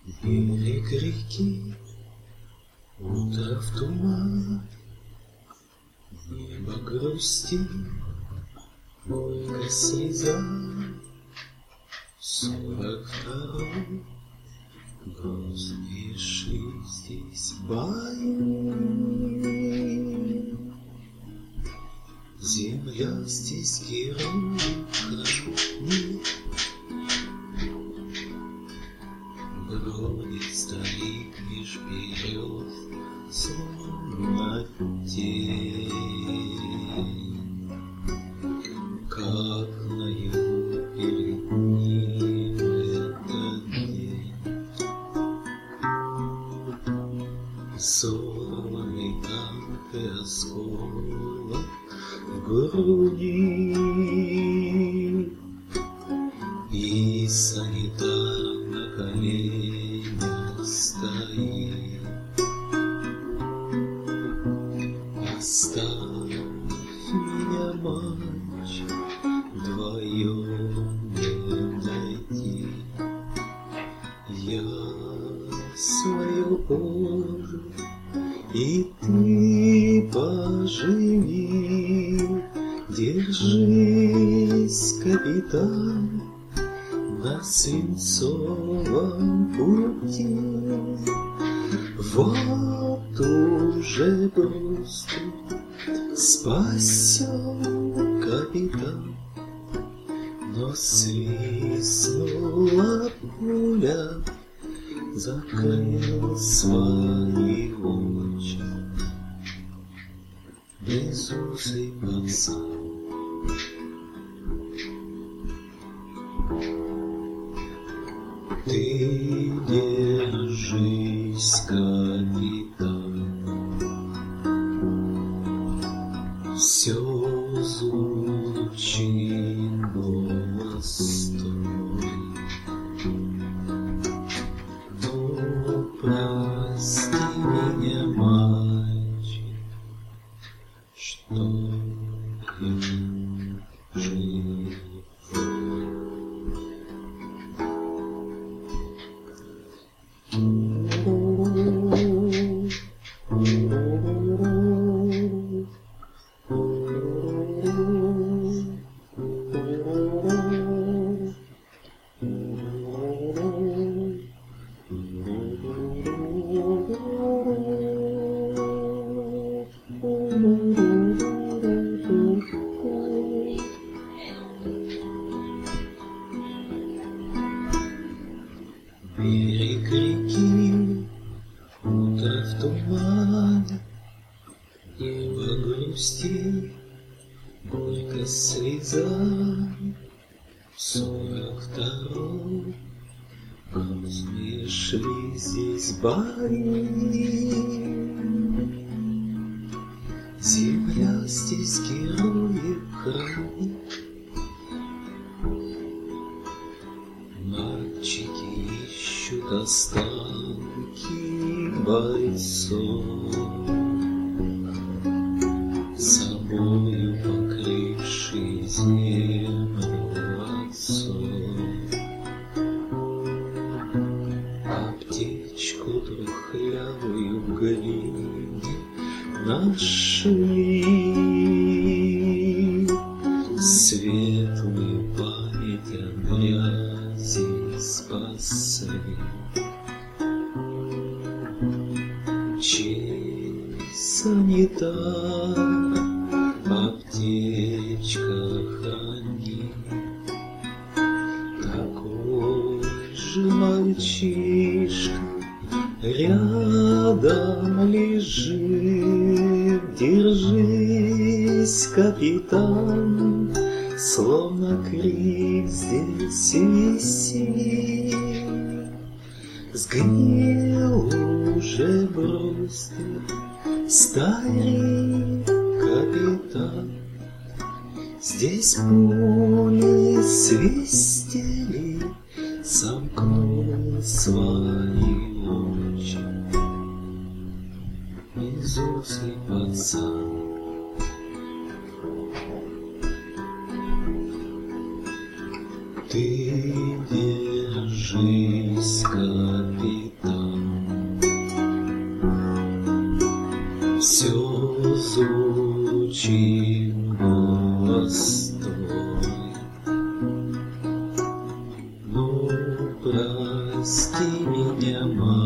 Берег реки, утро в туман, небо грусти, горько слеза. 42-й грозные шли здесь бои. Земля здесь герои хранит. Бродит старик меж берез, словно тень, как наяву перед ним этот день. Сорванный танк и осколок в груди, и санитар на коленях стоит. Оставь меня, мальчик, вдвоем не найти. Я свою кожу, и ты поживи. Держись, капитан, на свинцовом пути. Вот уже просто спасен капитан, но свистнула пуля, закрыл свои очи безусый пацан. Ты держись, капитан, все звучит стой. Ну, прости меня, мальчик, что я жив. Берег реки, утро в тумане, небо грусти, горько слеза. 42-й грозные шли здесь бои. Земля здесь героев хранит. Мальчики ищут останки бойцов, собою покрывший землю отцов. Аптечку трухлявую в глине нашли, светлую память о грязи спасли. Честь санитар, аптечка хранит. Такой же мальчишка рядом лежит. Держись, капитан, словно крик здесь висит. Сгнил уже бросил старик капитан. Здесь пули свистели, сомкнул свои очи безусый пацан. Ты держись, капитан. разлучим постой. Ну, прости меня, мать.